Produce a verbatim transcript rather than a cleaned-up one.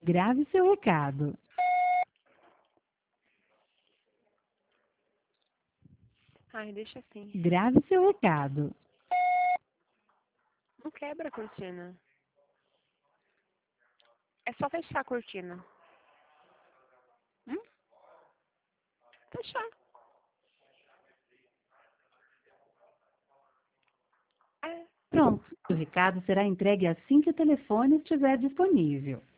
Grave seu recado. Ai, deixa assim. Grave seu recado. Não quebra a cortina. É só fechar a cortina. Hum? Fechar. É. Pronto. O recado será entregue assim que o telefone estiver disponível.